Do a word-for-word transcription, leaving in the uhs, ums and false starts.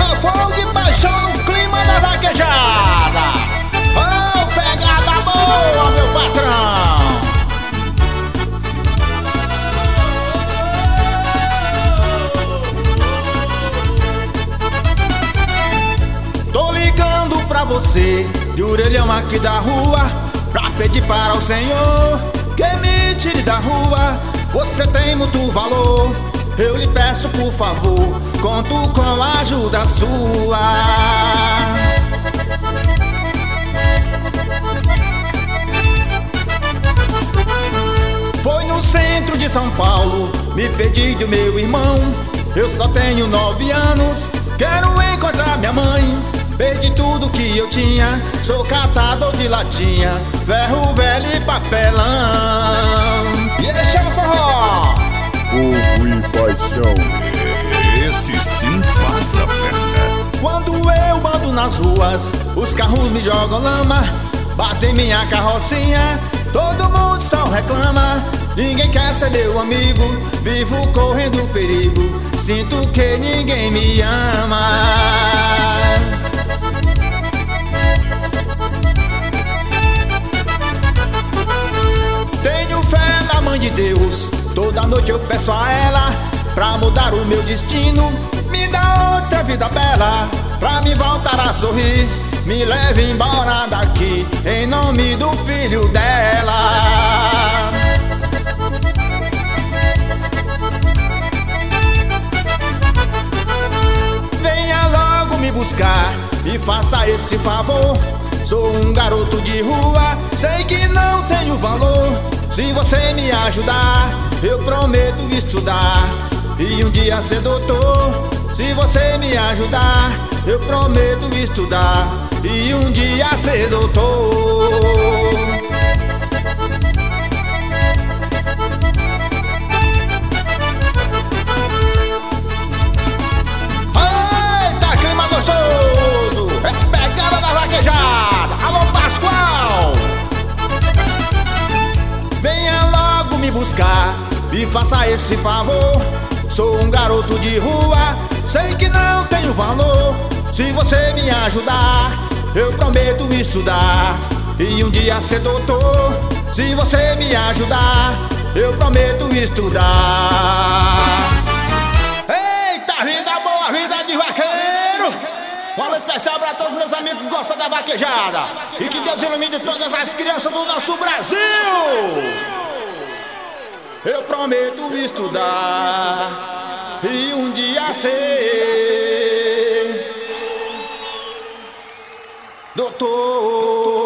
É fogo de paixão, clima da vaquejada. Oh, pegada boa, meu patrão. Tô ligando pra você, de orelhão aqui da rua, pra pedir para o Senhor que me tire da rua. Você tem muito valor, eu lhe peço por favor, conto com a ajuda sua. Foi no centro de São Paulo, me pedi do meu irmão. Eu só tenho nove anos, quero encontrar minha mãe. Perdi tudo que eu tinha, sou catador de latinha, ferro velho e papelão. E deixa o forró! Fogo e paixão. Esse sim faz a festa. Quando eu ando nas ruas, os carros me jogam lama, batem minha carrocinha, todo mundo só reclama. Ninguém quer ser meu amigo, vivo correndo perigo, sinto que ninguém me ama. Tenho fé na mãe de Deus, toda noite eu peço a ela pra mudar o meu destino, me dá outra vida bela, pra me voltar a sorrir, me leve embora daqui, em nome do filho dela. Venha logo me buscar e faça esse favor. Sou um garoto de rua, sei que não tenho valor. Se você me ajudar, eu prometo estudar e um dia ser doutor. Se você me ajudar, eu prometo estudar e um dia ser doutor. Eita, clima gostoso! É pegada da vaquejada! Alô, Pascoal! Venha logo me buscar e faça esse favor. Sou um garoto de rua, sei que não tenho valor. Se você me ajudar, eu prometo estudar e um dia ser doutor. Se você me ajudar, eu prometo estudar. Eita, vida boa, vida de vaqueiro! Um alô especial para todos meus amigos que gostam da vaquejada. E que Deus ilumine todas as crianças do nosso Brasil. Eu prometo estudar e um dia ser doutor.